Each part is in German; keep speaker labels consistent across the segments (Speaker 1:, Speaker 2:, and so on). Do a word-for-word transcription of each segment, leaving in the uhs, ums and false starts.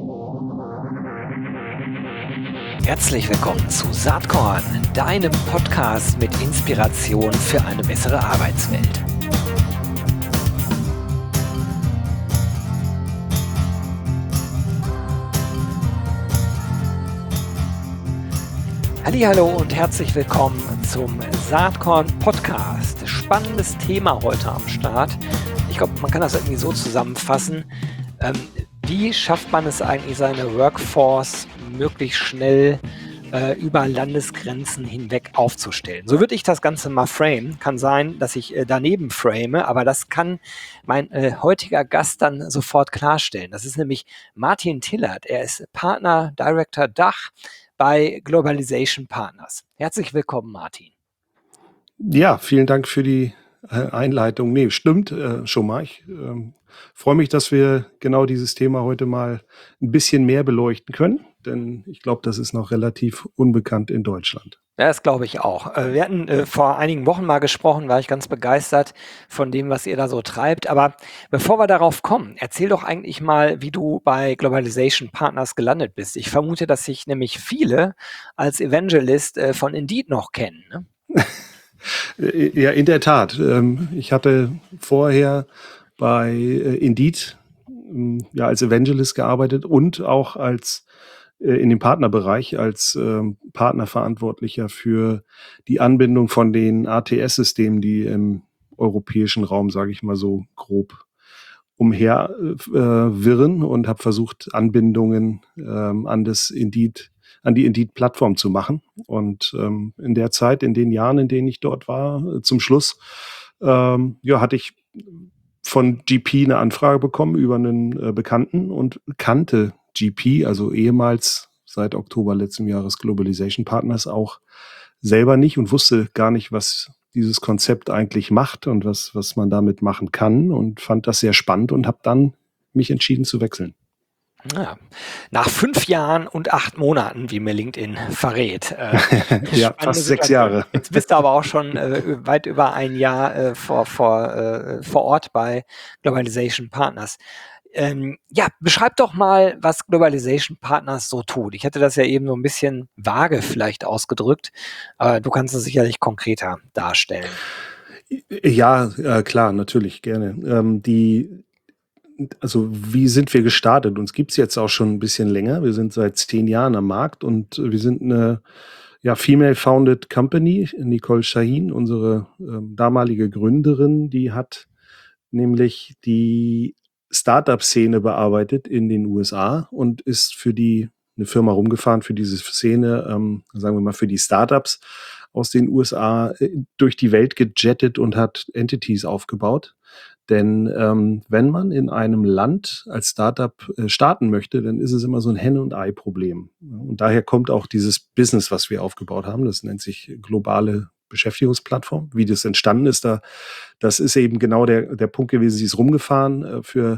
Speaker 1: Herzlich willkommen zu Saatkorn, deinem Podcast mit Inspiration für eine bessere Arbeitswelt. Hallihallo und herzlich willkommen zum Saatkorn Podcast. Spannendes Thema heute am Start. Ich glaube, man kann das irgendwie so zusammenfassen. Ähm, wie schafft man es eigentlich, seine Workforce möglichst schnell äh, über Landesgrenzen hinweg aufzustellen? So würde ich das Ganze mal framen. Kann sein, dass ich äh, daneben frame, aber das kann mein äh, heutiger Gast dann sofort klarstellen. Das ist nämlich Martin Tillert. Er ist Partner, Director Dach bei Globalization Partners. Herzlich willkommen, Martin.
Speaker 2: Ja, vielen Dank für die äh, Einleitung. Nee, stimmt äh, schon mal. Ich ähm, freue mich, dass wir genau dieses Thema heute mal ein bisschen mehr beleuchten können, denn ich glaube, das ist noch relativ unbekannt in Deutschland.
Speaker 1: Ja, das glaube ich auch. Äh, Wir hatten äh, vor einigen Wochen mal gesprochen, war ich ganz begeistert von dem, was ihr da so treibt. Aber bevor wir darauf kommen, erzähl doch eigentlich mal, wie du bei Globalization Partners gelandet bist. Ich vermute, dass sich nämlich viele als Evangelist äh, von Indeed noch kennen, ne?
Speaker 2: Äh, Ja, in der Tat. Ähm, Ich hatte vorher bei äh, Indeed ähm, ja, als Evangelist gearbeitet und auch als äh, in dem Partnerbereich als ähm, Partnerverantwortlicher für die Anbindung von den A T S-Systemen, die im europäischen Raum, sage ich mal so grob, umher äh, wirren und habe versucht, Anbindungen ähm, an das Indeed, an die Indeed-Plattform zu machen. Und ähm, in der Zeit, in den Jahren, in denen ich dort war, äh, zum Schluss, ähm, ja, hatte ich von G P eine Anfrage bekommen über einen äh, Bekannten und kannte G P, also ehemals seit Oktober letzten Jahres Globalization Partners, auch selber nicht und wusste gar nicht, was dieses Konzept eigentlich macht und was, was man damit machen kann, und fand das sehr spannend und habe dann mich entschieden zu wechseln.
Speaker 1: Ja. Nach fünf Jahren und acht Monaten, wie mir LinkedIn verrät. Äh,
Speaker 2: Ja,
Speaker 1: spannende
Speaker 2: fast sechs
Speaker 1: Situation.
Speaker 2: Jahre.
Speaker 1: Jetzt bist du aber auch schon äh, weit über ein Jahr äh, vor, vor, äh, vor Ort bei Globalization Partners. Ähm, ja, beschreib doch mal, was Globalization Partners so tut. Ich hatte das ja eben so ein bisschen vage vielleicht ausgedrückt, aber du kannst es sicherlich konkreter darstellen.
Speaker 2: Ja, äh, klar, natürlich, gerne. Ähm, die, also wie sind wir gestartet? Uns gibt's jetzt auch schon ein bisschen länger. Wir sind seit zehn Jahren am Markt und wir sind eine ja, Female-Founded Company. Nicole Shahin, unsere ähm, damalige Gründerin, die hat nämlich die Startup-Szene bearbeitet in den U S A und ist für die eine Firma rumgefahren für diese Szene, ähm, sagen wir mal für die Startups aus den U S A äh, durch die Welt gejettet und hat Entities aufgebaut. Denn ähm, wenn man in einem Land als Startup äh, starten möchte, dann ist es immer so ein Henne- und Ei-Problem. Und daher kommt auch dieses Business, was wir aufgebaut haben. Das nennt sich globale Beschäftigungsplattform. Wie das entstanden ist, da, das ist eben genau der, der Punkt gewesen. Sie ist rumgefahren äh, für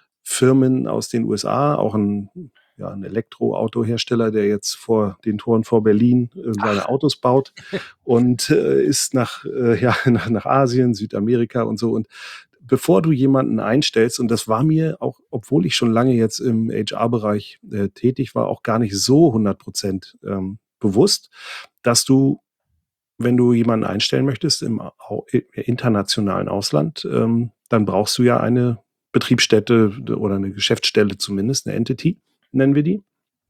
Speaker 2: Firmen aus den U S A, auch ein, ja, ein Elektroautohersteller, der jetzt vor den Toren vor Berlin äh, seine
Speaker 1: Ach,
Speaker 2: Autos baut, und äh, ist nach, äh, ja, nach, nach Asien, Südamerika und so. Und bevor du jemanden einstellst, und das war mir auch, obwohl ich schon lange jetzt im H R-Bereich äh, tätig war, auch gar nicht so hundert Prozent ähm, bewusst, dass du, wenn du jemanden einstellen möchtest im au internationalen Ausland, ähm, dann brauchst du ja eine Betriebsstätte oder eine Geschäftsstelle, zumindest eine Entity, nennen wir die,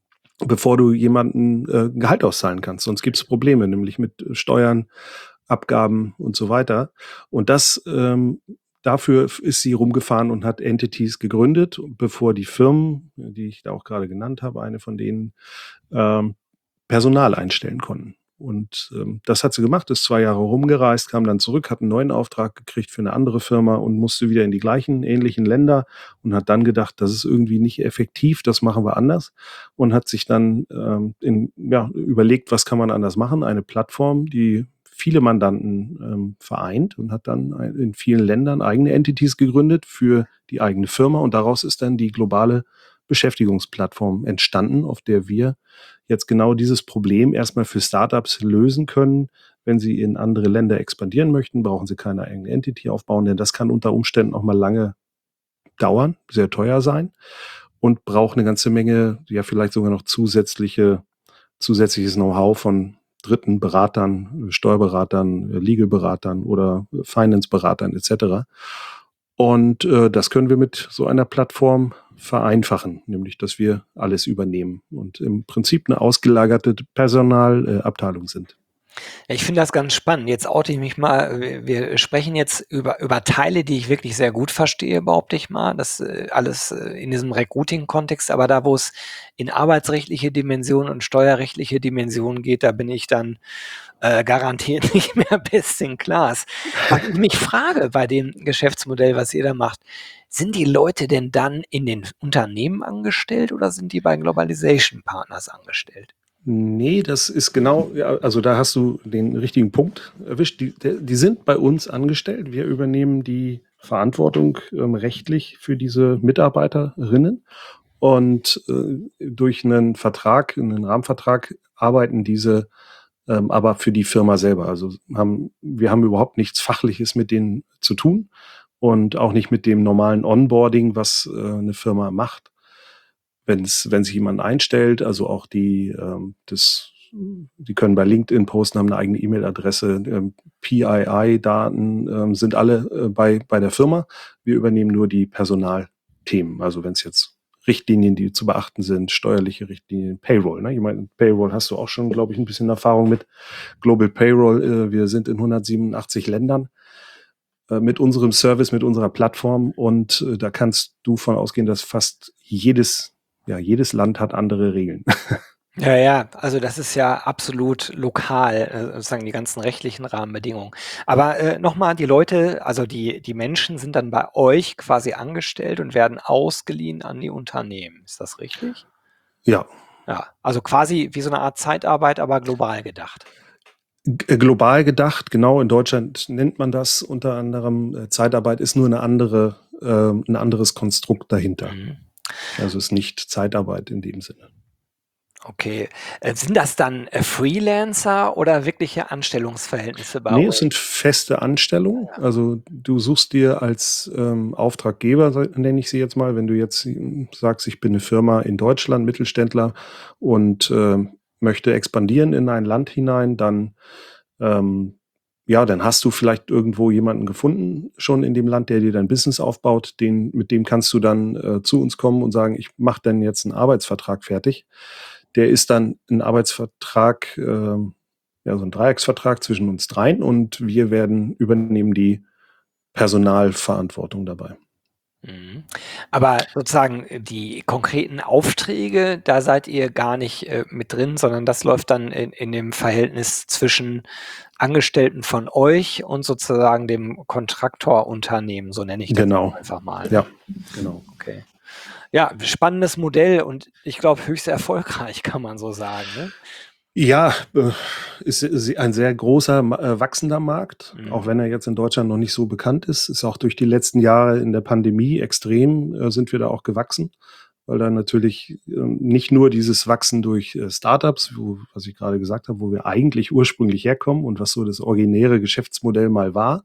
Speaker 2: bevor du jemanden äh, Gehalt auszahlen kannst. Sonst gibt es Probleme, nämlich mit Steuern, Abgaben und so weiter. Und das ähm, dafür ist sie rumgefahren und hat Entities gegründet, bevor die Firmen, die ich da auch gerade genannt habe, eine von denen, ähm, Personal einstellen konnten. Und ähm, das hat sie gemacht, ist zwei Jahre rumgereist, kam dann zurück, hat einen neuen Auftrag gekriegt für eine andere Firma und musste wieder in die gleichen ähnlichen Länder und hat dann gedacht, das ist irgendwie nicht effektiv, das machen wir anders, und hat sich dann ähm, in, ja, überlegt, was kann man anders machen, eine Plattform, die viele Mandanten ähm, vereint, und hat dann in vielen Ländern eigene Entities gegründet für die eigene Firma, und daraus ist dann die globale Beschäftigungsplattform entstanden, auf der wir jetzt genau dieses Problem erstmal für Startups lösen können. Wenn sie in andere Länder expandieren möchten, brauchen sie keine eigene Entity aufbauen, denn das kann unter Umständen auch mal lange dauern, sehr teuer sein. und braucht eine ganze Menge, ja vielleicht sogar noch zusätzliche zusätzliches Know-how von dritten Beratern, Steuerberatern, Legal-Beratern oder Finance-Beratern et cetera. Und äh, das können wir mit so einer Plattform vereinfachen, nämlich dass wir alles übernehmen und im Prinzip eine ausgelagerte Personalabteilung sind.
Speaker 1: Ja, ich finde das ganz spannend. Jetzt oute ich mich mal. Wir wir sprechen jetzt über über Teile, die ich wirklich sehr gut verstehe, behaupte ich mal. Das, äh, alles, äh, in diesem Recruiting-Kontext, aber da, wo es in arbeitsrechtliche Dimensionen und steuerrechtliche Dimensionen geht, da bin ich dann, äh, garantiert nicht mehr best in class. Was ich mich frage bei dem Geschäftsmodell, was ihr da macht, sind die Leute denn dann in den Unternehmen angestellt oder sind die bei Globalization Partners angestellt?
Speaker 2: Nee, das ist genau, ja, also da hast du den richtigen Punkt erwischt. Die, der, die sind bei uns angestellt. Wir übernehmen die Verantwortung ähm, rechtlich für diese Mitarbeiterinnen und äh, durch einen Vertrag, einen Rahmenvertrag arbeiten diese ähm, aber für die Firma selber. Also haben, wir haben überhaupt nichts Fachliches mit denen zu tun und auch nicht mit dem normalen Onboarding, was äh, eine Firma macht. Wenn's, wenn sich jemand einstellt, also auch die, ähm, das, die können bei LinkedIn posten, haben eine eigene E-Mail-Adresse, ähm, P I I-Daten ähm, sind alle äh, bei, bei der Firma. Wir übernehmen nur die Personalthemen. Also wenn es jetzt Richtlinien, die zu beachten sind, steuerliche Richtlinien, Payroll. Ne? Ich meine, Payroll hast du auch schon, glaube ich, ein bisschen Erfahrung mit. Global Payroll, äh, wir sind in hundertsiebenundachtzig Ländern äh, mit unserem Service, mit unserer Plattform und äh, da kannst du von ausgehen, dass fast jedes ja, jedes Land hat andere Regeln.
Speaker 1: Ja, ja, also das ist ja absolut lokal, äh, sozusagen die ganzen rechtlichen Rahmenbedingungen. Aber, äh, noch mal, die Leute, also die die Menschen sind dann bei euch quasi angestellt und werden ausgeliehen an die Unternehmen. Ist das richtig?
Speaker 2: Ja.
Speaker 1: Ja, also quasi wie so eine Art Zeitarbeit, aber global gedacht.
Speaker 2: G global gedacht, genau, in Deutschland nennt man das unter anderem äh, Zeitarbeit, ist nur eine andere, ähm, 'n anderes Konstrukt dahinter.
Speaker 1: Mhm.
Speaker 2: Also, ist nicht Zeitarbeit in dem Sinne.
Speaker 1: Okay. Äh, sind das dann, äh, Freelancer oder wirkliche Anstellungsverhältnisse bei
Speaker 2: Ne, es
Speaker 1: euch?
Speaker 2: sind feste Anstellungen.
Speaker 1: Ja.
Speaker 2: Also, du suchst dir als, ähm, Auftraggeber, sa nenne ich sie jetzt mal, wenn du jetzt, hm, sagst: „Ich bin eine Firma in Deutschland, Mittelständler und, ähm, möchte expandieren in ein Land hinein“, dann, ähm ja, dann hast du vielleicht irgendwo jemanden gefunden schon in dem Land, der dir dein Business aufbaut. Den mit dem kannst du dann, äh, zu uns kommen und sagen: „Ich mache dann jetzt einen Arbeitsvertrag fertig.“ Der ist dann ein Arbeitsvertrag, ähm ja, so ein Dreiecksvertrag zwischen uns dreien und wir werden übernehmen die Personalverantwortung dabei.
Speaker 1: Mhm. Aber sozusagen, äh, die konkreten Aufträge, da seid ihr gar nicht, äh, mit drin, sondern das läuft dann in in dem Verhältnis zwischen Angestellten von euch und sozusagen dem Kontraktorunternehmen, so nenne ich das jetzt
Speaker 2: Genau.
Speaker 1: einfach mal, ne?
Speaker 2: Ja, genau.
Speaker 1: Okay. Ja, spannendes Modell und ich glaube höchst erfolgreich, kann man so sagen, ne?
Speaker 2: Ja, äh, ist ist ein sehr großer, ma äh, wachsender Markt, auch
Speaker 1: Mhm.
Speaker 2: wenn er jetzt in Deutschland noch nicht so bekannt ist. Ist auch durch die letzten Jahre in der Pandemie extrem, äh, sind wir da auch gewachsen, weil da natürlich, ähm, nicht nur dieses Wachsen durch, äh, Startups, wo was ich gerade gesagt habe, wo wir eigentlich ursprünglich herkommen und was so das originäre Geschäftsmodell mal war,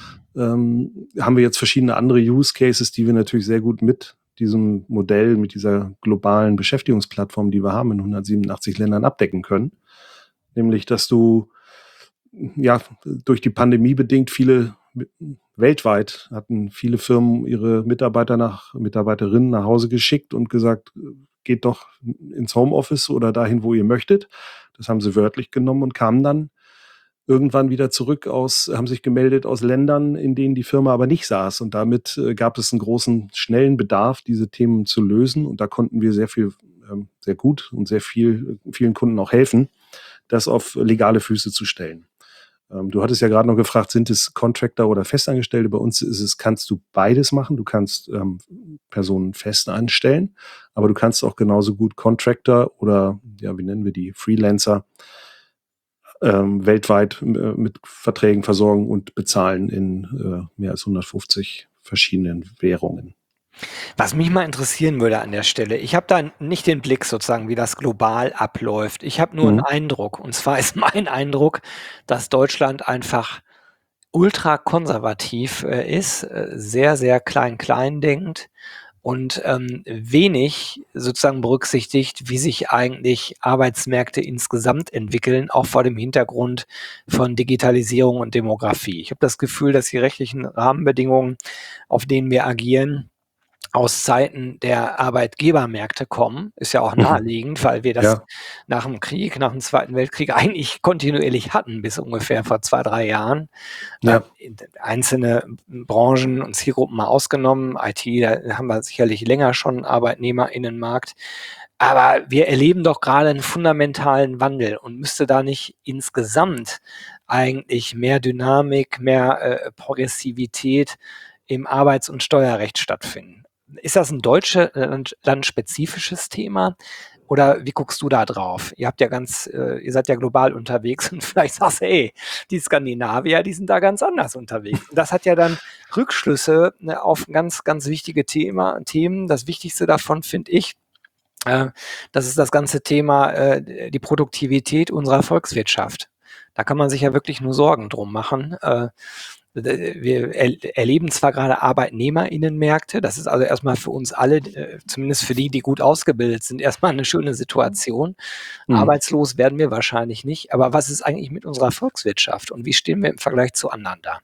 Speaker 2: ähm, haben wir jetzt verschiedene andere Use Cases, die wir natürlich sehr gut mit diesem Modell, mit dieser globalen Beschäftigungsplattform, die wir haben in hundertsiebenundachtzig Ländern abdecken können. Nämlich, dass du ja durch die Pandemie bedingt viele weltweit hatten viele Firmen ihre Mitarbeiter nach Mitarbeiterinnen nach Hause geschickt und gesagt, geht doch ins Homeoffice oder dahin, wo ihr möchtet. Das haben sie wörtlich genommen und kamen dann irgendwann wieder zurück aus, haben sich gemeldet aus Ländern, in denen die Firma aber nicht saß. Und damit äh, gab es einen großen, schnellen Bedarf, diese Themen zu lösen. Und da konnten wir sehr viel, ähm, sehr gut und sehr viel, vielen Kunden auch helfen, das auf legale Füße zu stellen. Ähm, du hattest ja gerade noch gefragt, sind es Contractor oder Festangestellte? Bei uns ist es, kannst du beides machen. Du kannst ähm, Personen fest anstellen, aber du kannst auch genauso gut Contractor oder, ja, wie nennen wir die, Freelancer ähm, weltweit äh, mit Verträgen versorgen und bezahlen in äh, mehr als hundertfünfzig verschiedenen Währungen.
Speaker 1: Was mich mal interessieren würde an der Stelle, ich habe da nicht den Blick sozusagen, wie das global abläuft. Ich habe nur 'n
Speaker 2: Mhm.
Speaker 1: Eindruck und zwar ist mein Eindruck, dass Deutschland einfach ultrakonservativ, äh, ist, äh, sehr, sehr klein-klein denkt und ähm, wenig sozusagen berücksichtigt, wie sich eigentlich Arbeitsmärkte insgesamt entwickeln, auch vor dem Hintergrund von Digitalisierung und Demografie. Ich habe das Gefühl, dass die rechtlichen Rahmenbedingungen, auf denen wir agieren, aus Zeiten der Arbeitgebermärkte kommen. Ist ja auch
Speaker 2: Mhm.
Speaker 1: naheliegend, weil wir das
Speaker 2: Ja.
Speaker 1: nach dem Krieg, nach dem Zweiten Weltkrieg eigentlich kontinuierlich hatten, bis ungefähr vor zwei, drei Jahren. Ähm,
Speaker 2: Ja.
Speaker 1: einzelne Branchen und Zielgruppen mal ausgenommen. I T, da haben wir sicherlich länger schon einen ArbeitnehmerInnenmarkt. Aber wir erleben doch gerade einen fundamentalen Wandel und müsste da nicht insgesamt eigentlich mehr Dynamik, mehr äh, Progressivität im Arbeits- und Steuerrecht stattfinden? Ist das ein deutschland landspezifisches Thema oder wie guckst du da drauf? Ihr habt ja ganz, äh, ihr seid ja global unterwegs und vielleicht sagst du, ey, die Skandinavier, die sind da ganz anders unterwegs. Und das hat ja dann Rückschlüsse, ne, auf ganz, ganz wichtige Thema, Themen. Das Wichtigste davon finde ich, äh, das ist das ganze Thema, äh, die Produktivität unserer Volkswirtschaft. Da kann man sich ja wirklich nur Sorgen drum machen. Äh, wir er erleben zwar gerade ArbeitnehmerInnenmärkte, das ist also erstmal für uns alle, äh, zumindest für die, die gut ausgebildet sind, erstmal eine schöne Situation.
Speaker 2: Mhm.
Speaker 1: Arbeitslos werden wir wahrscheinlich nicht, aber was ist eigentlich mit unserer Volkswirtschaft und wie stehen wir im Vergleich zu anderen da?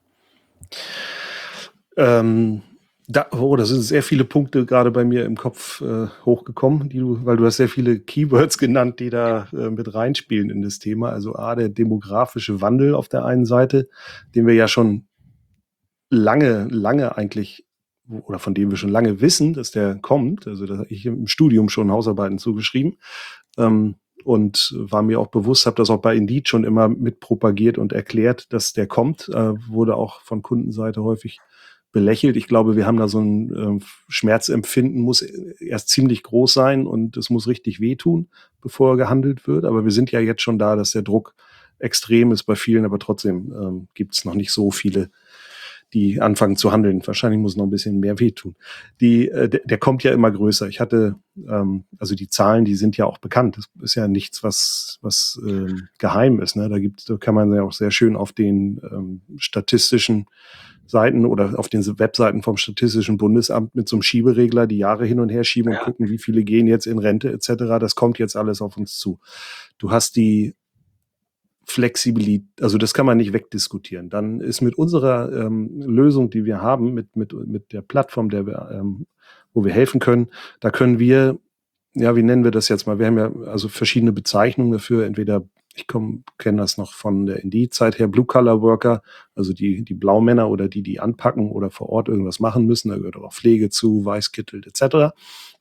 Speaker 2: Ähm, da, oh, da sind sehr viele Punkte gerade bei mir im Kopf äh, hochgekommen, die du, weil du hast sehr viele Keywords genannt, die da äh, mit reinspielen in das Thema. Also A, der demografische Wandel auf der einen Seite, den wir ja schon lange, lange eigentlich oder von dem wir schon lange wissen, dass der kommt. Also da habe ich im Studium schon Hausarbeiten zugeschrieben. Ähm, und war mir auch bewusst, habe das auch bei Indeed schon immer mit propagiert und erklärt, dass der kommt. Äh, wurde auch von Kundenseite häufig belächelt. Ich glaube, wir haben da so ein äh, Schmerzempfinden, muss erst ziemlich groß sein und es muss richtig wehtun, bevor gehandelt wird. Aber wir sind ja jetzt schon da, dass der Druck extrem ist bei vielen, aber trotzdem ähm, gibt es noch nicht so viele, die anfangen zu handeln. Wahrscheinlich muss noch ein bisschen mehr wehtun. Die, äh, der, der kommt ja immer größer. Ich hatte, ähm, also die Zahlen, die sind ja auch bekannt. Das ist ja nichts, was, was ähm, geheim ist. Ne? Da gibt, da kann man ja auch sehr schön auf den ähm, statistischen Seiten oder auf den Webseiten vom Statistischen Bundesamt mit so einem Schieberegler die Jahre hin und her schieben und
Speaker 1: Ja,
Speaker 2: gucken, wie viele gehen jetzt in Rente et cetera. Das kommt jetzt alles auf uns zu. Du hast die Flexibilität, also das kann man nicht wegdiskutieren. Dann ist mit unserer ähm, Lösung, die wir haben, mit, mit, mit der Plattform, der wir, ähm, wo wir helfen können, da können wir, ja, wie nennen wir das jetzt mal? Wir haben ja also verschiedene Bezeichnungen dafür. Entweder, ich kenne das noch von der Indeed-Zeit her, Blue-Collar-Worker, also die, die Blaumänner oder die, die anpacken oder vor Ort irgendwas machen müssen. Da gehört auch Pflege zu, Weißkittel et cetera.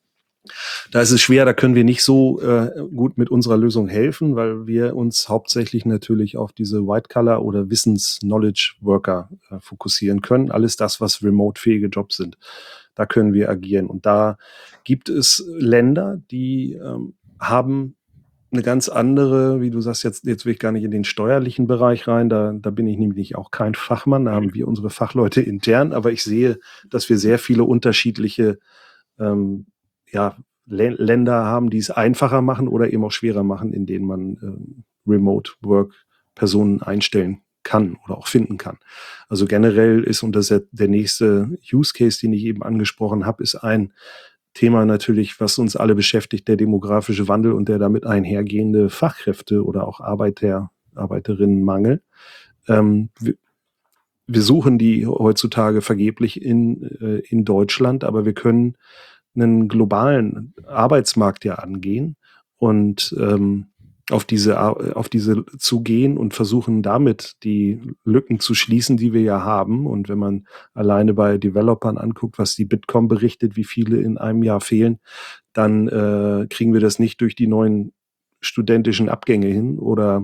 Speaker 2: Da ist es schwer, da können wir nicht so äh, gut mit unserer Lösung helfen, weil wir uns hauptsächlich natürlich auf diese White-Color- oder Wissens-Knowledge-Worker äh, fokussieren können. Alles das, was remote-fähige Jobs sind. Da können wir agieren. Und da gibt es Länder, die ähm, haben eine ganz andere, wie du sagst, jetzt, jetzt will ich gar nicht in den steuerlichen Bereich rein, da, da bin ich nämlich auch kein Fachmann, da haben wir unsere Fachleute intern, aber ich sehe, dass wir sehr viele unterschiedliche ähm, ja, Lä- Länder haben, die es einfacher machen oder eben auch schwerer machen, in denen man ähm, Remote Work Personen einstellen kann oder auch finden kann. Also generell ist, und das ist der nächste Use Case, den ich eben angesprochen habe, ist ein Thema natürlich, was uns alle beschäftigt, der demografische Wandel und der damit einhergehende Fachkräfte oder auch Arbeiter, Arbeiterinnenmangel. Ähm, wir, wir suchen die heutzutage vergeblich in, äh, in Deutschland, aber wir können einen globalen Arbeitsmarkt ja angehen und ähm, auf diese, auf diese zugehen und versuchen damit die Lücken zu schließen, die wir ja haben. Und wenn man alleine bei Developern anguckt, was die Bitkom berichtet, wie viele in einem Jahr fehlen, dann äh, kriegen wir das nicht durch die neuen studentischen Abgänge hin oder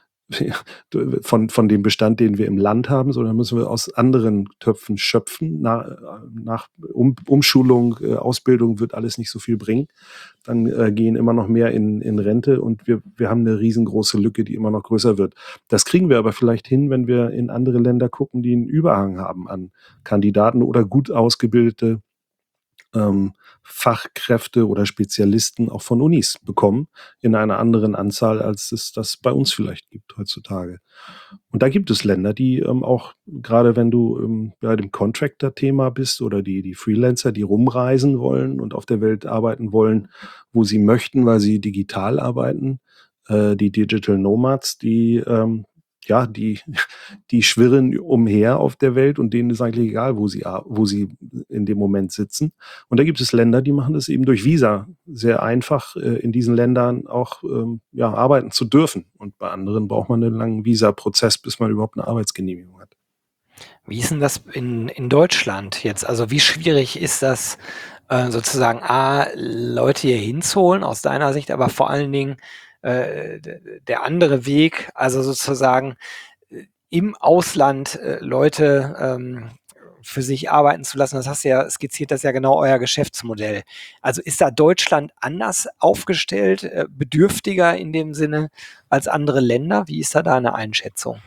Speaker 2: von, von dem Bestand, den wir im Land haben, sondern müssen wir aus anderen Töpfen schöpfen. Nach, nach um, Umschulung, äh, Ausbildung wird alles nicht so viel bringen. Dann äh, gehen immer noch mehr in, in Rente und wir, wir haben eine riesengroße Lücke, die immer noch größer wird. Das kriegen wir aber vielleicht hin, wenn wir in andere Länder gucken, die einen Überhang haben an Kandidaten oder gut ausgebildete ähm, Fachkräfte oder Spezialisten auch von Unis bekommen, in einer anderen Anzahl, als es das bei uns vielleicht gibt heutzutage. Und da gibt es Länder, die ähm, auch, gerade wenn du ähm, bei dem Contractor-Thema bist oder die, die Freelancer, die rumreisen wollen und auf der Welt arbeiten wollen, wo sie möchten, weil sie digital arbeiten, äh, die Digital Nomads, die ähm, ja, die, die schwirren umher auf der Welt und denen ist eigentlich egal, wo sie, ar- wo sie in dem Moment sitzen. Und da gibt es Länder, die machen es eben durch Visa sehr einfach, äh, in diesen Ländern auch ähm, ja, arbeiten zu dürfen. Und bei anderen braucht man einen langen Visa-Prozess, bis man überhaupt eine Arbeitsgenehmigung hat.
Speaker 1: Wie ist denn das in, in Deutschland jetzt? Also wie schwierig ist das, äh, sozusagen A, Leute hier hinzuholen aus deiner Sicht, aber vor allen Dingen äh, d- der andere Weg, also sozusagen äh, im Ausland äh, Leute ähm, für sich arbeiten zu lassen. Das hast du ja skizziert, das ist ja genau euer Geschäftsmodell. Also ist da Deutschland anders aufgestellt, äh, bedürftiger in dem Sinne als andere Länder? Wie ist da deine Einschätzung?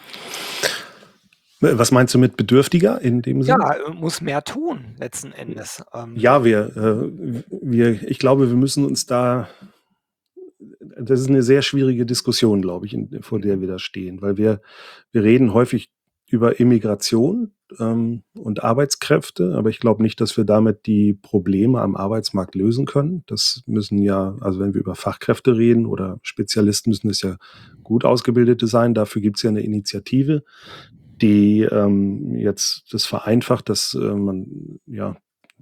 Speaker 2: Was meinst du mit bedürftiger in dem
Speaker 1: Ja,
Speaker 2: Sinn?
Speaker 1: äh, muss mehr tun letzten Endes. Ähm,
Speaker 2: Ja, wir, äh, wir, ich glaube, wir müssen uns da, das ist eine sehr schwierige Diskussion, glaube ich, in, vor der
Speaker 1: mhm,
Speaker 2: wir da stehen, weil wir, wir reden häufig über Immigration ähm, und Arbeitskräfte, aber ich glaube nicht, dass wir damit die Probleme am Arbeitsmarkt lösen können. Das müssen ja, also wenn wir über Fachkräfte reden oder Spezialisten, müssen es ja gut ausgebildete sein. Dafür gibt es ja eine Initiative, die ähm, jetzt das vereinfacht, dass äh, man ja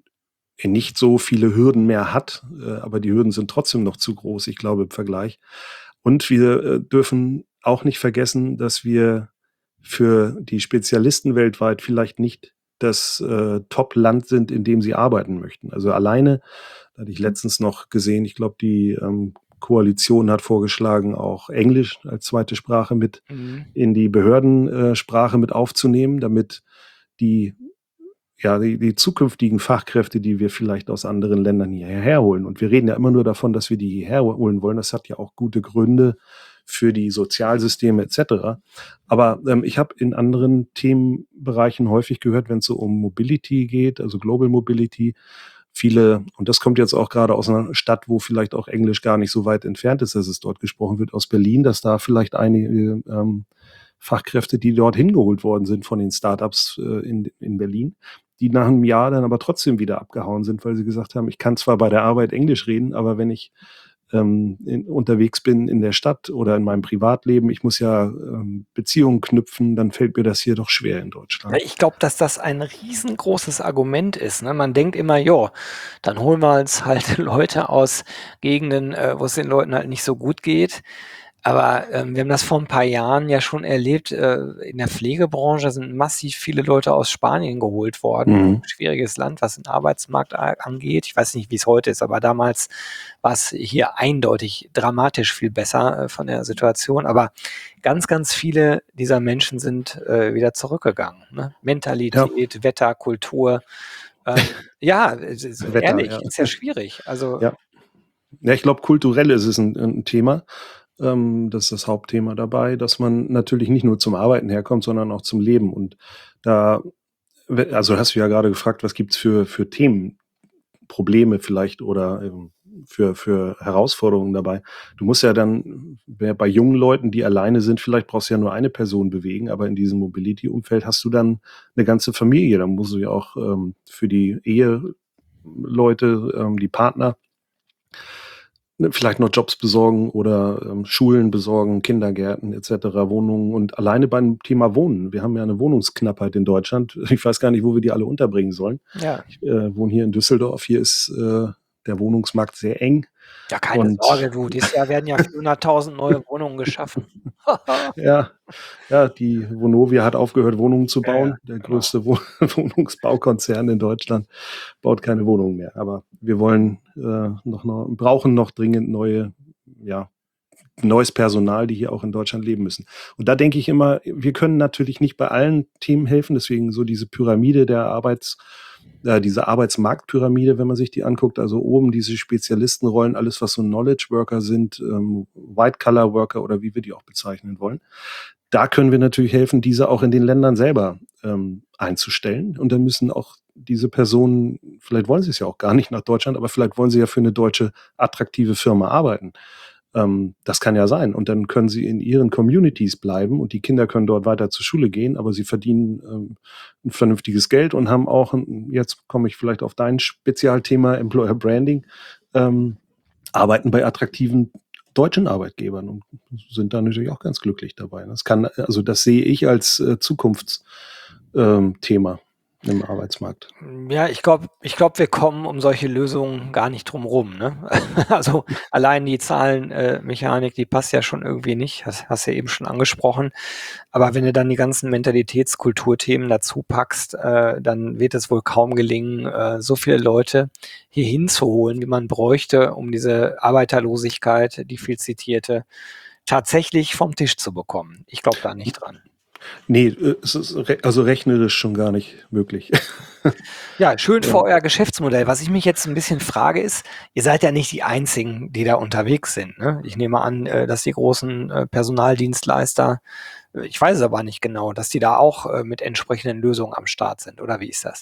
Speaker 2: nicht so viele Hürden mehr hat, äh, aber die Hürden sind trotzdem noch zu groß, ich glaube, im Vergleich. Und wir äh, dürfen auch nicht vergessen, dass wir für die Spezialisten weltweit vielleicht nicht das äh, Top-Land sind, in dem sie arbeiten möchten. Also alleine, da hatte ich letztens noch gesehen, ich glaube, die ähm, Koalition hat vorgeschlagen, auch Englisch als zweite Sprache mit
Speaker 1: mhm.
Speaker 2: in die Behördensprache äh, Sprache mit aufzunehmen, damit die ja, die, die zukünftigen Fachkräfte, die wir vielleicht aus anderen Ländern hierher holen. Und wir reden ja immer nur davon, dass wir die hierher holen wollen. Das hat ja auch gute Gründe für die Sozialsysteme et cetera. Aber ähm, ich habe in anderen Themenbereichen häufig gehört, wenn es so um Mobility geht, also Global Mobility, viele, und das kommt jetzt auch gerade aus einer Stadt, wo vielleicht auch Englisch gar nicht so weit entfernt ist, dass es dort gesprochen wird, aus Berlin, dass da vielleicht einige ähm, Fachkräfte, die dort hingeholt worden sind von den Startups äh, in, in Berlin, die nach einem Jahr dann aber trotzdem wieder abgehauen sind, weil sie gesagt haben, ich kann zwar bei der Arbeit Englisch reden, aber wenn ich ähm, in, unterwegs bin in der Stadt oder in meinem Privatleben, ich muss ja ähm, Beziehungen knüpfen, dann fällt mir das hier doch schwer in
Speaker 1: Ja,
Speaker 2: Deutschland.
Speaker 1: ich glaube, dass das ein riesengroßes Argument ist, ne? Man denkt immer: „Jo, dann holen wir uns halt Leute aus Gegenden, äh, wo es den Leuten halt nicht so gut geht.“ Aber, ähm, wir haben das vor ein paar Jahren ja schon erlebt, äh, in der Pflegebranche sind massiv viele Leute aus Spanien geholt worden.
Speaker 2: Mhm.
Speaker 1: Schwieriges Land, was den Arbeitsmarkt a angeht. Ich weiß nicht, wie es heute ist, aber damals war es hier eindeutig dramatisch viel besser, äh, von der Situation. Aber ganz, ganz viele dieser Menschen sind, äh, wieder zurückgegangen, ne?
Speaker 2: Ja,
Speaker 1: Mentalität, Wetter, Kultur. Ähm, ja, es ist
Speaker 2: Wetter,
Speaker 1: ehrlich,
Speaker 2: ja.
Speaker 1: ist ja schwierig. Also,
Speaker 2: Ja. Ja, ich glaube, kulturell ist es ein, ein Thema. Ähm, das ist das Hauptthema dabei, dass man natürlich nicht nur zum Arbeiten herkommt, sondern auch zum Leben. Und da, also hast du ja gerade gefragt, was gibt's für, für Themen, Probleme vielleicht oder ähm, für, für Herausforderungen dabei. Du musst ja dann, wer bei jungen Leuten, die alleine sind, vielleicht brauchst du ja nur eine Person bewegen, aber in diesem Mobility-Umfeld hast du dann eine ganze Familie. Dann musst du ja auch ähm, für die Eheleute, ähm, die Partner, ne, vielleicht noch Jobs besorgen oder ähm, Schulen besorgen, Kindergärten et cetera, Wohnungen und alleine beim Thema Wohnen. Wir haben ja eine Wohnungsknappheit in Deutschland. Ich weiß gar nicht, wo wir die alle unterbringen sollen.
Speaker 1: ja.
Speaker 2: Ich äh, wohne hier in Düsseldorf. Hier ist äh, der Wohnungsmarkt sehr eng
Speaker 1: Ja, keine Sorge,
Speaker 2: und
Speaker 1: du. Dieses Jahr werden ja vierhunderttausend neue Wohnungen geschaffen.
Speaker 2: ja, ja, die Vonovia hat aufgehört, Wohnungen zu
Speaker 1: Ja, ja,
Speaker 2: bauen. Der
Speaker 1: genau.
Speaker 2: größte Wo Wohnungsbaukonzern in Deutschland baut keine Wohnungen mehr. Aber wir wollen äh, noch, noch brauchen noch dringend neue, ja, neues Personal, die hier auch in Deutschland leben müssen. Und da denke ich immer, wir können natürlich nicht bei allen Themen helfen, deswegen so diese Pyramide der Arbeits, äh, diese Arbeitsmarktpyramide, wenn man sich die anguckt, also oben diese Spezialistenrollen, alles was so Knowledge Worker sind, ähm, White Collar Worker oder wie wir die auch bezeichnen wollen. Da können wir natürlich helfen, diese auch in den Ländern selber ähm, einzustellen. Und dann müssen auch diese Personen, vielleicht wollen sie es ja auch gar nicht nach Deutschland, aber vielleicht wollen sie ja für eine deutsche attraktive Firma arbeiten. Ähm, das kann ja sein. Und dann können sie in ihren Communities bleiben und die Kinder können dort weiter zur Schule gehen, aber sie verdienen ähm, ein vernünftiges Geld und haben auch, ein, jetzt komme ich vielleicht auf dein Spezialthema Employer Branding, ähm, arbeiten bei attraktiven deutschen Arbeitgebern und sind da natürlich auch ganz glücklich dabei. Das kann, also das sehe ich als äh, Zukunftsthema im Arbeitsmarkt.
Speaker 1: Ja, ich glaube, ich glaube, wir kommen um solche Lösungen gar nicht drum rum, ne? Also allein die Zahlenmechanik, äh, Mechanik, die passt ja schon irgendwie nicht, hast, hast ja eben schon angesprochen. Aber wenn du dann die ganzen Mentalitätskulturthemen dazu packst, äh, dann wird es wohl kaum gelingen, äh, so viele Leute hier hinzuholen, wie man bräuchte, um diese Arbeiterlosigkeit, die viel zitierte, tatsächlich vom Tisch zu bekommen. Ich glaube da nicht dran.
Speaker 2: Nee, äh, es ist re also rechnerisch schon gar nicht möglich.
Speaker 1: Ja, schön für
Speaker 2: Ja.
Speaker 1: euer Geschäftsmodell. Was ich mich jetzt ein bisschen frage, ist, ihr seid ja nicht die Einzigen, die da unterwegs sind, ne? Ich nehme an, äh, dass die großen, äh, Personaldienstleister, äh, ich weiß es aber nicht genau, dass die da auch, äh, mit entsprechenden Lösungen am Start sind, oder wie ist das?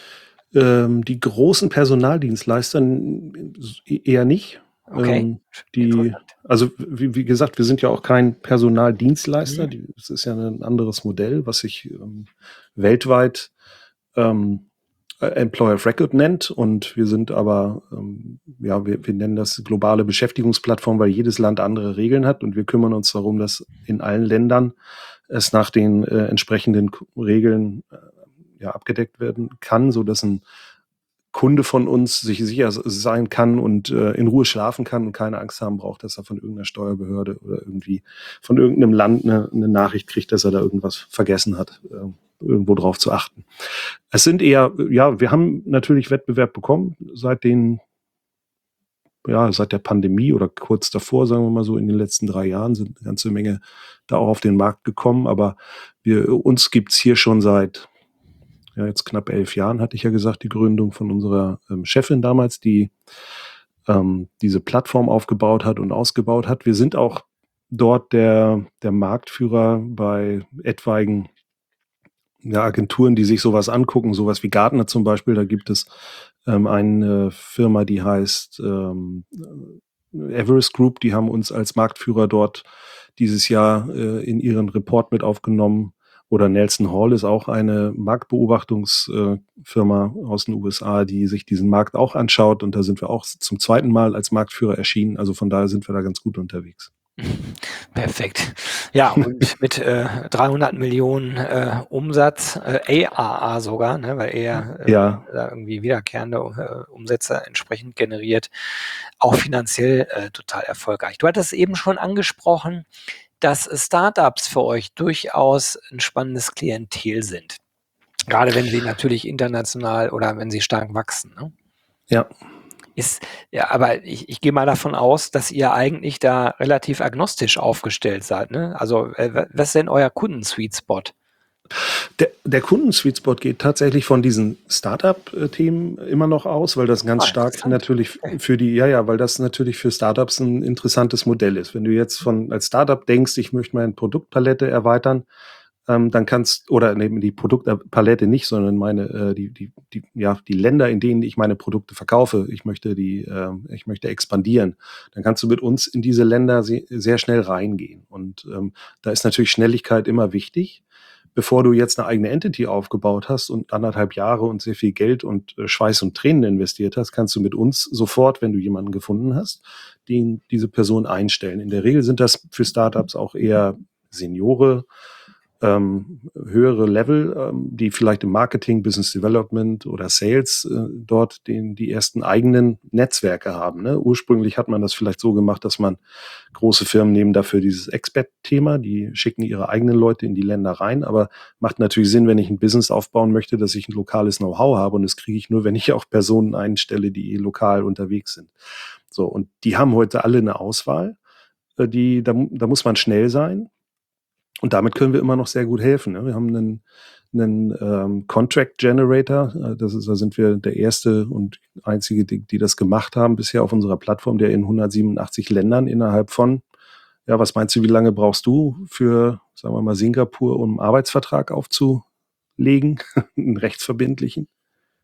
Speaker 2: Ähm, die großen Personaldienstleister n e eher nicht.
Speaker 1: Okay,
Speaker 2: Ähm, die
Speaker 1: interessant.
Speaker 2: also wie wie gesagt, wir sind ja auch kein Personaldienstleister.
Speaker 1: Mhm.
Speaker 2: Die Es ist ja ein anderes Modell, was sich ähm, weltweit ähm, äh, Employer of Record nennt. Und wir sind aber, ähm, ja, wir, wir nennen das globale Beschäftigungsplattform, weil jedes Land andere Regeln hat. Und wir kümmern uns darum, dass in allen Ländern es nach den äh, entsprechenden K- Regeln äh, ja, abgedeckt werden kann, so dass ein Kunde von uns sich sicher s- sein kann und äh, in Ruhe schlafen kann und keine Angst haben braucht, dass er von irgendeiner Steuerbehörde oder irgendwie von irgendeinem Land eine, eine Nachricht kriegt, dass er da irgendwas vergessen hat, äh, irgendwo drauf zu achten. Es sind eher, ja, wir haben natürlich Wettbewerb bekommen seit den, ja, seit der Pandemie oder kurz davor, sagen wir mal so, in den letzten drei Jahren sind eine ganze Menge da auch auf den Markt gekommen, aber wir, uns gibt's hier schon seit, ja, jetzt knapp elf Jahren, hatte ich ja gesagt, die Gründung von unserer ähm, Chefin damals, die ähm, diese Plattform aufgebaut hat und ausgebaut hat. Wir sind auch dort der, der Marktführer bei etwaigen, ja, Agenturen, die sich sowas angucken, sowas wie Gartner zum Beispiel. Da gibt es ähm, eine Firma, die heißt ähm, Everest Group, die haben uns als Marktführer dort dieses Jahr äh, in ihren Report mit aufgenommen. Oder Nelson Hall ist auch eine Marktbeobachtungsfirma äh, aus den U S A, die sich diesen Markt auch anschaut. Und da sind wir auch zum zweiten Mal als Marktführer erschienen. Also von daher sind wir da ganz gut unterwegs.
Speaker 1: Perfekt. Ja, und mit äh, dreihundert Millionen äh, Umsatz, äh, A R A sogar, ne, weil er äh,
Speaker 2: Ja,
Speaker 1: da irgendwie wiederkehrende äh, Umsätze entsprechend generiert, auch finanziell äh, total erfolgreich. Du hattest eben schon angesprochen, dass Startups für euch durchaus ein spannendes Klientel sind. Gerade wenn sie natürlich international oder wenn sie stark wachsen, ne?
Speaker 2: ja.
Speaker 1: Ist ja, aber ich ich gehe mal davon aus, dass ihr eigentlich da relativ agnostisch aufgestellt seid, ne? Also, äh, wa was ist denn euer Kunden-Sweet Spot?
Speaker 2: Der, der Kunden-Sweet-Spot geht tatsächlich von diesen Startup-Themen immer noch aus, weil das ganz
Speaker 1: Ah,
Speaker 2: stark
Speaker 1: interessant.
Speaker 2: natürlich
Speaker 1: Okay.
Speaker 2: für die, ja, ja, weil das natürlich für Startups ein interessantes Modell ist. Wenn du jetzt von als Startup denkst, ich möchte meine Produktpalette erweitern, ähm, dann kannst, oder neben die Produktpalette nicht, sondern meine, äh, die, die, die, ja, die Länder, in denen ich meine Produkte verkaufe, ich möchte die, äh, ich möchte expandieren, dann kannst du mit uns in diese Länder se sehr schnell reingehen. Und ähm, da ist natürlich Schnelligkeit immer wichtig. Bevor du jetzt eine eigene Entity aufgebaut hast und anderthalb Jahre und sehr viel Geld und äh, Schweiß und Tränen investiert hast, kannst du mit uns sofort, wenn du jemanden gefunden hast, den, diese Person einstellen. In der Regel sind das für Startups auch eher Seniore, ähm, höhere Level, ähm, die vielleicht im Marketing, Business Development oder Sales äh, dort den, die ersten eigenen Netzwerke haben. Ne? Ursprünglich hat man das vielleicht so gemacht, dass man große Firmen nehmen dafür dieses Expat-Thema, die schicken ihre eigenen Leute in die Länder rein, aber macht natürlich Sinn, wenn ich ein Business aufbauen möchte, dass ich ein lokales Know-how habe und das kriege ich nur, wenn ich auch Personen einstelle, die lokal unterwegs sind. So, und die haben heute alle eine Auswahl, äh, die, da, da muss man schnell sein. Und damit können wir immer noch sehr gut helfen. Ne? Wir haben einen, einen ähm, Contract Generator. Äh, das ist, da sind wir der erste und einzige, die, die das gemacht haben bisher auf unserer Plattform, der in hundertsiebenundachtzig Ländern innerhalb von, ja, was meinst du, wie lange brauchst du für, sagen wir mal, Singapur, um einen Arbeitsvertrag aufzulegen, einen rechtsverbindlichen?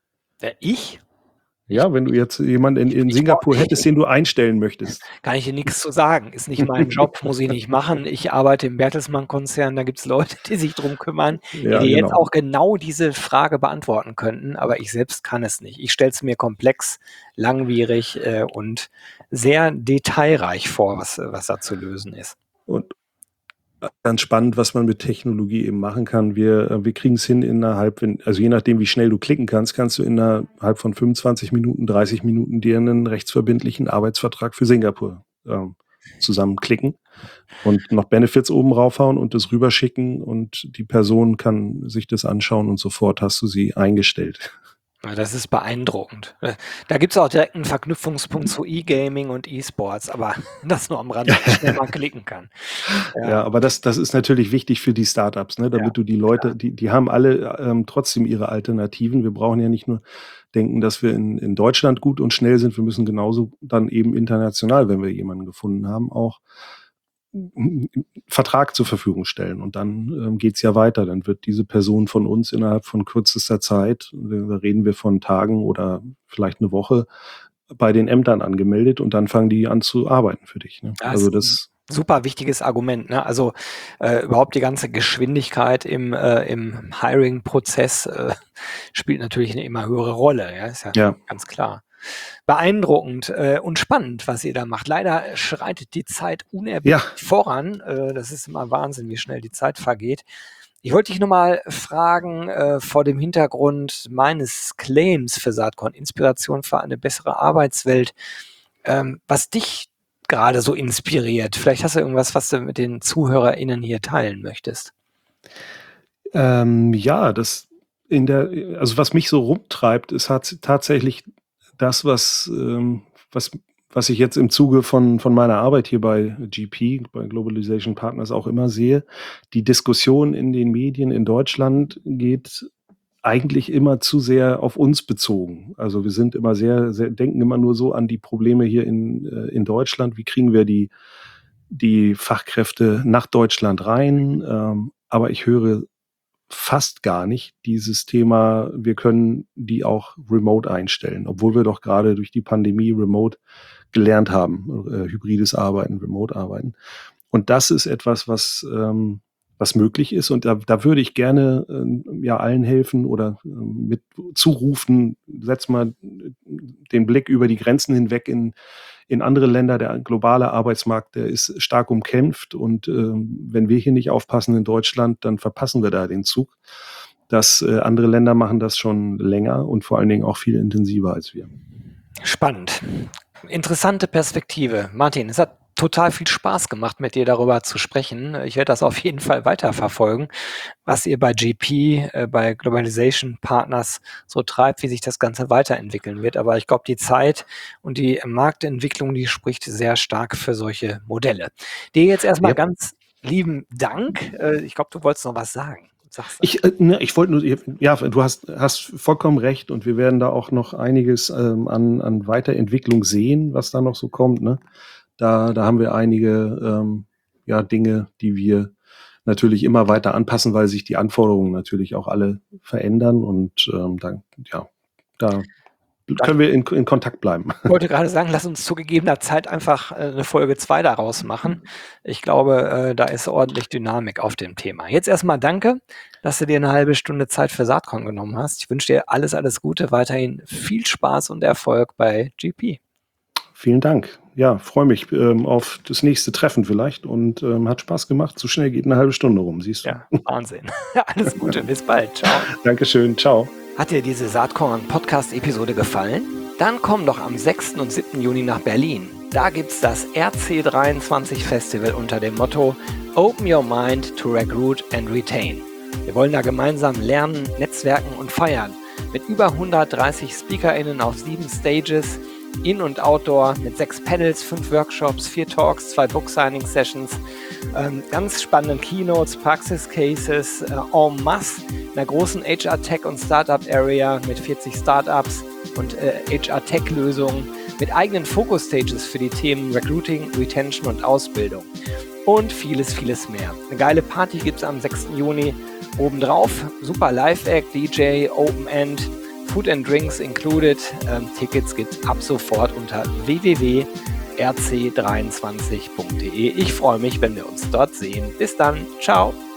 Speaker 1: Wer, ich?
Speaker 2: Ja, wenn du jetzt jemanden in, in
Speaker 1: Ich,
Speaker 2: Singapur hättest, den du einstellen möchtest.
Speaker 1: kann ich dir nichts zu sagen. Ist nicht mein Job, muss ich nicht machen. Ich arbeite im Bertelsmann-Konzern, da gibt es Leute, die sich drum kümmern, die
Speaker 2: Ja,
Speaker 1: dir jetzt
Speaker 2: genau.
Speaker 1: auch genau diese Frage beantworten könnten, aber ich selbst kann es nicht. Ich stelle es mir komplex, langwierig äh, und sehr detailreich vor, was, was da zu lösen ist.
Speaker 2: Und ganz spannend, was man mit Technologie eben machen kann. Wir, äh, wir kriegen es hin innerhalb, wenn, also je nachdem, wie schnell du klicken kannst, kannst du innerhalb von fünfundzwanzig Minuten, dreißig Minuten dir einen rechtsverbindlichen Arbeitsvertrag für Singapur ähm, zusammenklicken und noch Benefits oben raufhauen und das rüberschicken und die Person kann sich das anschauen und sofort hast du sie eingestellt.
Speaker 1: Ja, das ist beeindruckend. Äh, Da gibt es auch direkt einen Verknüpfungspunkt zu E-Gaming und E-Sports, aber das nur am Rande, wie schnell man klicken kann. Ja,
Speaker 2: Ja, aber das, das ist natürlich wichtig für die Startups, ne?
Speaker 1: ja,
Speaker 2: Damit du die
Speaker 1: klar.
Speaker 2: Leute, die, die haben alle ähm, trotzdem ihre Alternativen. Wir brauchen ja nicht nur denken, dass wir in, in Deutschland gut und schnell sind. Wir müssen genauso dann eben international, wenn wir jemanden gefunden haben, auch einen Vertrag zur Verfügung stellen. Und dann ähm, geht's ja weiter. Dann wird diese Person von uns innerhalb von kürzester Zeit, da reden wir von Tagen oder vielleicht eine Woche, bei den Ämtern angemeldet und dann fangen die an zu arbeiten für dich. Ne?
Speaker 1: Das
Speaker 2: Also
Speaker 1: ist ein
Speaker 2: das,
Speaker 1: super wichtiges Argument, ne? Also, äh, überhaupt die ganze Geschwindigkeit im, äh, im Hiring-Prozess, äh, spielt natürlich eine immer höhere Rolle, ja, ist ja
Speaker 2: ja,
Speaker 1: ganz klar. Beeindruckend, äh, und spannend, was ihr da macht. Leider schreitet die Zeit
Speaker 2: ja,
Speaker 1: unerbittlich voran. Äh, das ist immer Wahnsinn, wie schnell die Zeit vergeht. Ich wollte dich noch mal fragen, äh, vor dem Hintergrund meines Claims für Saatkorn, Inspiration für eine bessere Arbeitswelt, ähm, was dich gerade so inspiriert. Vielleicht hast du irgendwas, was du mit den ZuhörerInnen hier teilen möchtest.
Speaker 2: Ähm, ja, das in der, also was mich so rumtreibt, ist hat tatsächlich das, was, ähm, was, was ich jetzt im Zuge von, von meiner Arbeit hier bei G P, bei Globalization Partners auch immer sehe. Die Diskussion in den Medien in Deutschland geht eigentlich immer zu sehr auf uns bezogen. Also wir sind immer sehr, sehr, denken immer nur so an die Probleme hier in, äh, in Deutschland. Wie kriegen wir die, die Fachkräfte nach Deutschland rein? Ähm, aber ich höre fast gar nicht dieses Thema, wir können die auch remote einstellen, obwohl wir doch gerade durch die Pandemie remote gelernt haben, äh, hybrides Arbeiten, remote Arbeiten. Und das ist etwas, was, ähm, was möglich ist. Und da, da würde ich gerne äh, ja allen helfen oder äh, mit zurufen, setz mal den Blick über die Grenzen hinweg in, in andere Länder. Der globale Arbeitsmarkt, der ist stark umkämpft. Und äh, wenn wir hier nicht aufpassen in Deutschland, dann verpassen wir da den Zug. Dass äh, andere Länder machen das schon länger und vor allen Dingen auch viel intensiver als wir.
Speaker 1: Spannend. Interessante Perspektive. Martin, es hat total viel Spaß gemacht, mit dir darüber zu sprechen. Ich werde das auf jeden Fall weiterverfolgen, was ihr bei G P, äh, bei Globalization Partners so treibt, wie sich das Ganze weiterentwickeln wird. Aber ich glaube, die Zeit und die Marktentwicklung, die spricht sehr stark für solche Modelle. Dir jetzt erstmal
Speaker 2: Ja.
Speaker 1: ganz lieben Dank. Äh, ich glaube, du wolltest noch was sagen. Sag's.
Speaker 2: Ich, äh, ne, ich wollte nur, ja, du hast, hast vollkommen recht und wir werden da auch noch einiges ähm, an, an Weiterentwicklung sehen, was da noch so kommt. Ne? Da, da haben wir einige ähm, ja, Dinge, die wir natürlich immer weiter anpassen, weil sich die Anforderungen natürlich auch alle verändern und ähm, dann, ja, da können wir in, in Kontakt bleiben.
Speaker 1: Ich wollte gerade sagen, lass uns zu gegebener Zeit einfach äh, eine Folge zwei daraus machen. Ich glaube, äh, da ist ordentlich Dynamik auf dem Thema. Jetzt erstmal danke, dass du dir eine halbe Stunde Zeit für Saatkorn genommen hast. Ich wünsche dir alles, alles Gute, weiterhin viel Spaß und Erfolg bei G P.
Speaker 2: Vielen Dank. Ja, freue mich ähm, auf das nächste Treffen vielleicht und ähm, hat Spaß gemacht. So schnell geht eine halbe Stunde rum, siehst du.
Speaker 1: Ja, Wahnsinn. Alles Gute, bis bald. Ciao.
Speaker 2: Dankeschön, ciao.
Speaker 1: Hat dir diese Saatkorn-Podcast-Episode gefallen? Dann komm doch am sechsten und siebten Juni nach Berlin. Da gibt's das R C dreiundzwanzig Festival unter dem Motto Open Your Mind to Recruit and Retain. Wir wollen da gemeinsam lernen, netzwerken und feiern. Mit über hundertdreißig SpeakerInnen auf sieben Stages, In- und Outdoor, mit sechs Panels, fünf Workshops, vier Talks, zwei Book-Signing-Sessions, ähm, ganz spannenden Keynotes, Praxis-Cases, äh, en masse, einer großen H R-Tech- und Startup-Area mit vierzig Startups und äh, H R-Tech-Lösungen, mit eigenen Focus-Stages für die Themen Recruiting, Retention und Ausbildung und vieles, vieles mehr. Eine geile Party gibt es am sechsten Juni obendrauf, super Live-Act, D J, Open-End, Food and Drinks included. Ähm, Tickets gibt es ab sofort unter w w w punkt r c dreiundzwanzig punkt d e. Ich freue mich, wenn wir uns dort sehen. Bis dann. Ciao.